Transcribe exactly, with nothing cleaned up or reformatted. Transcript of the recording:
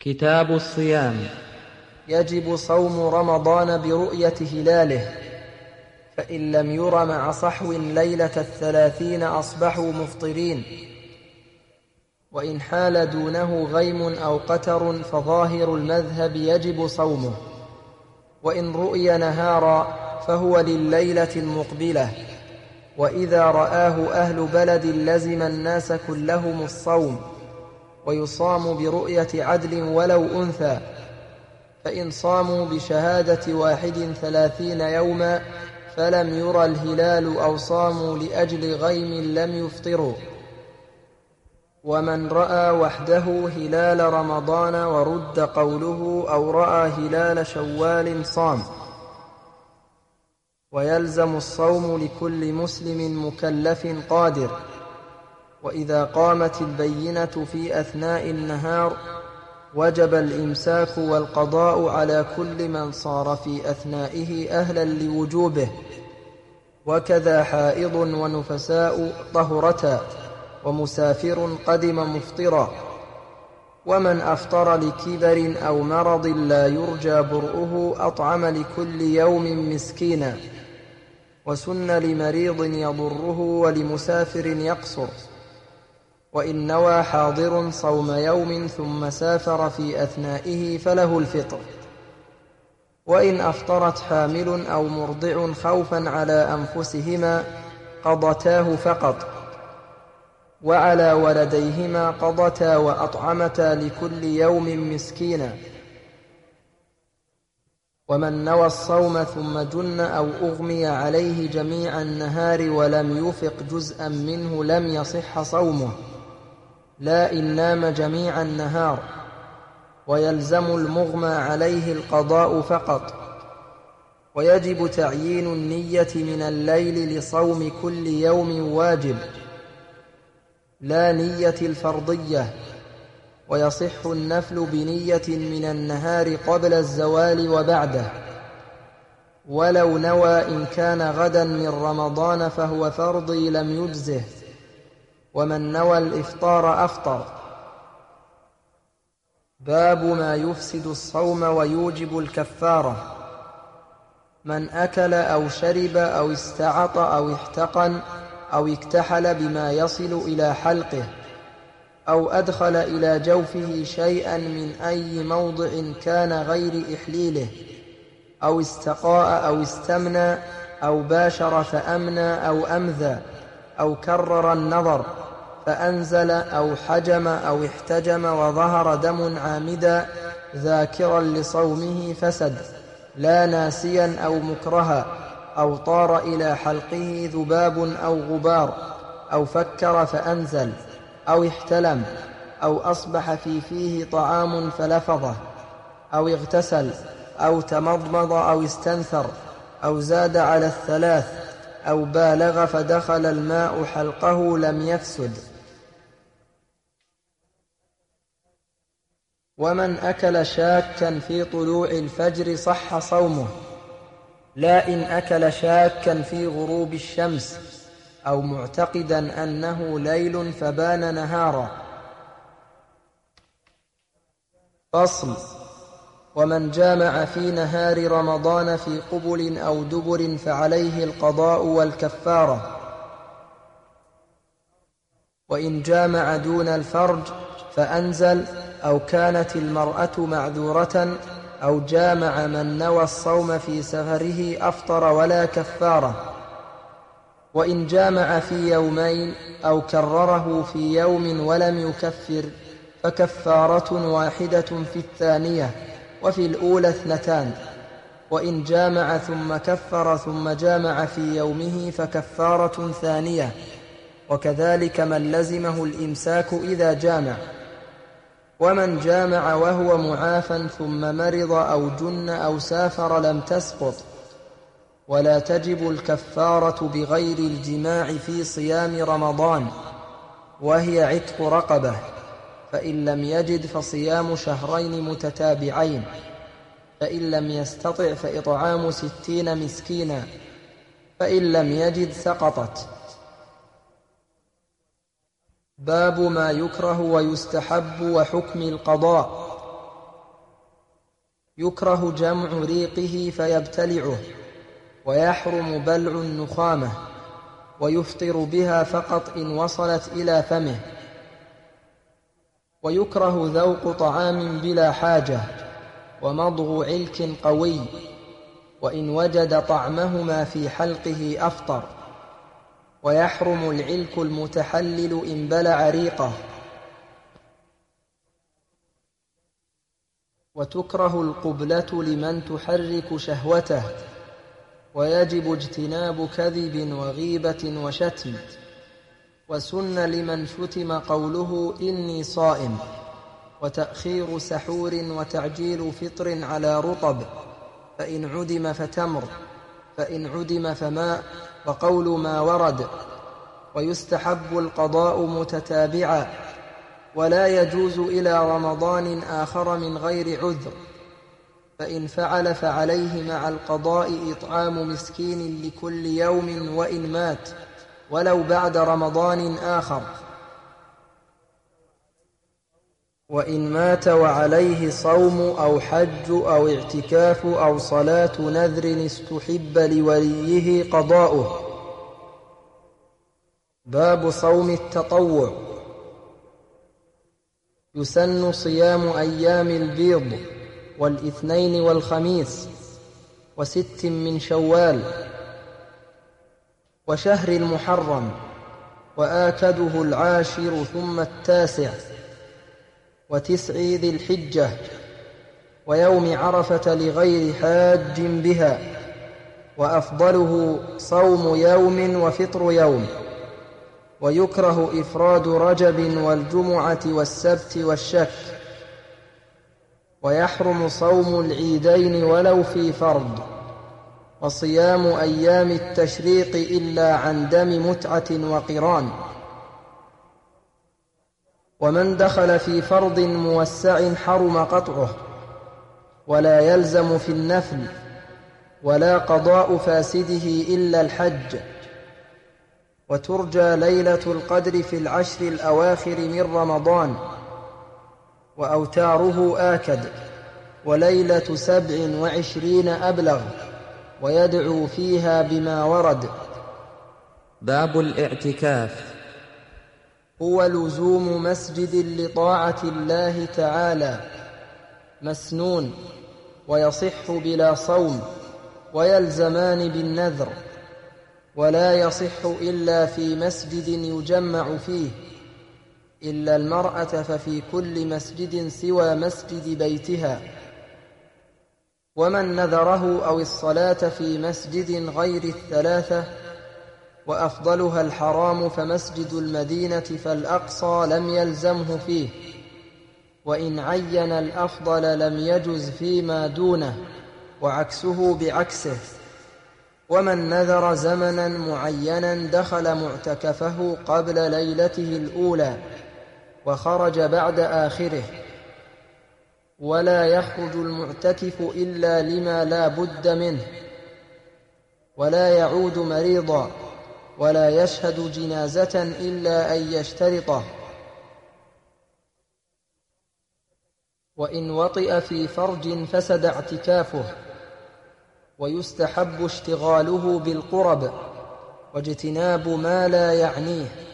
كتاب الصيام. يجب صوم رمضان برؤية هلاله، فإن لم ير مع صحو ليلة الثلاثين أصبحوا مفطرين، وإن حال دونه غيم أو قتر فظاهر المذهب يجب صومه، وإن رؤي نهارا فهو لليلة المقبلة، وإذا رآه أهل بلد لزم الناس كلهم الصوم، ويصام برؤية عدل ولو أنثى، فإن صاموا بشهادة واحد ثلاثين يوما فلم ير الهلال أو صاموا لأجل غيم لم يفطروا. ومن رأى وحده هلال رمضان ورد قوله أو رأى هلال شوال صام. ويلزم الصوم لكل مسلم مكلف قادر، وإذا قامت البينة في أثناء النهار وجب الإمساك والقضاء على كل من صار في أثنائه أهلا لوجوبه، وكذا حائض ونفساء طهرتا، ومسافر قدم مفطرا، ومن أفطر لكبر أو مرض لا يرجى برؤه أطعم لكل يوم مسكينا، وسن لمريض يضره ولمسافر يقصر، وإن نوى حاضر صوم يوم ثم سافر في أثنائه فله الفطر. وإن أفطرت حامل أو مرضع خوفا على أنفسهما قضتاه فقط، وعلى ولديهما قضتا وأطعمتا لكل يوم مسكينا. ومن نوى الصوم ثم جن أو أغمي عليه جميع النهار ولم يفق جزءا منه لم يصح صومه، لا إن نام جميع النهار، ويلزم المغمى عليه القضاء فقط. ويجب تعيين النية من الليل لصوم كل يوم واجب، لا نية الفرضية، ويصح النفل بنية من النهار قبل الزوال وبعده، ولو نوى إن كان غدا من رمضان فهو فرضي لم يجزه، ومن نوى الإفطار أفطر. باب ما يفسد الصوم ويوجب الكفارة. من أكل أو شرب أو استعط أو احتقن أو اكتحل بما يصل إلى حلقه، أو أدخل إلى جوفه شيئا من أي موضع كان غير إحليله، أو استقاء أو استمنى أو باشر فأمنى أو أمذى، أو كرر النظر فأنزل أو حجم أو احتجم وظهر دم عامدا ذاكرا لصومه فسد، لا ناسيا أو مكرها، أو طار إلى حلقه ذباب أو غبار، أو فكر فأنزل، أو احتلم، أو أصبح في فيه طعام فلفظه، أو اغتسل، أو تمضمض أو استنثر، أو زاد على الثلاث، أو بالغ فدخل الماء حلقه لم يفسد. ومن أكل شاكا في طلوع الفجر صح صومه، لا إن أكل شاكا في غروب الشمس، أو معتقدا أنه ليل فبان نهارا. فصل. ومن جامع في نهار رمضان في قبل أو دبر فعليه القضاء والكفارة، وإن جامع دون الفرج فأنزل، أو كانت المرأة معذورة، أو جامع من نوى الصوم في سفره أفطر ولا كفارة. وإن جامع في يومين أو كرره في يوم ولم يكفر فكفارة واحدة في الثانية، وفي الأولى اثنتان. وإن جامع ثم كفر ثم جامع في يومه فكفارة ثانية، وكذلك من لزمه الإمساك إذا جامع. ومن جامع وهو معافى ثم مرض أو جن أو سافر لم تسقط، ولا تجب الكفارة بغير الجماع في صيام رمضان، وهي عتق رقبة، فإن لم يجد فصيام شهرين متتابعين، فإن لم يستطع فإطعام ستين مسكينا، فإن لم يجد سقطت. باب ما يكره ويستحب وحكم القضاء. يكره جمع ريقه فيبتلعه، ويحرم بلع النخامة، ويفطر بها فقط إن وصلت إلى فمه. ويكره ذوق طعام بلا حاجة، ومضغ علك قوي، وإن وجد طعمهما في حلقه أفطر. ويحرم العلك المتحلل إن بلع ريقه. وتكره القبلة لمن تحرك شهوته، ويجب اجتناب كذب وغيبة وشتم. وسن لمن شتم قوله إني صائم، وتأخير سحور وتعجيل فطر على رطب، فإن عدم فتمر، فإن عدم فماء، وقول ما ورد. ويستحب القضاء متتابعا، ولا يجوز إلى رمضان آخر من غير عذر، فإن فعل فعليه مع القضاء إطعام مسكين لكل يوم وإن مات، ولو بعد رمضان آخر. وإن مات وعليه صوم أو حج أو اعتكاف أو صلاة نذر استحب لوليه قضاؤه. باب صوم التطوع. يسن صيام أيام البيض والاثنين والخميس وست من شوال وشهر المحرم، وآكده العاشر ثم التاسع، وتسع ذي الحجة، ويوم عرفة لغير حاج بها، وأفضله صوم يوم وفطر يوم. ويكره إفراد رجب والجمعة والسبت والشك. ويحرم صوم العيدين ولو في فرض، وصيام أيام التشريق إلا عن دم متعة وقران. ومن دخل في فرض موسع حرم قطعه، ولا يلزم في النفل، ولا قضاء فاسده إلا الحج. وترجى ليلة القدر في العشر الأواخر من رمضان، وأوتاره آكد، وليلة سبع وعشرين أبلغ، ويدعو فيها بما ورد. باب الاعتكاف. هو لزوم مسجد لطاعة الله تعالى، مسنون، ويصح بلا صوم، ويلزمان بالنذر. ولا يصح إلا في مسجد يجمع فيه، إلا المرأة ففي كل مسجد سوى مسجد بيتها. ومن نذره أو الصلاة في مسجد غير الثلاثة وأفضلها الحرام فمسجد المدينة فالأقصى لم يلزمه فيه، وإن عين الأفضل لم يجز فيما دونه، وعكسه بعكسه. ومن نذر زمنا معينا دخل معتكفه قبل ليلته الأولى وخرج بعد آخره. ولا يخرج المعتكف إلا لما لا بد منه، ولا يعود مريضا، ولا يشهد جنازة إلا أن يشترطه. وإن وطئ في فرج فسد اعتكافه. ويستحب اشتغاله بالقرب واجتناب ما لا يعنيه.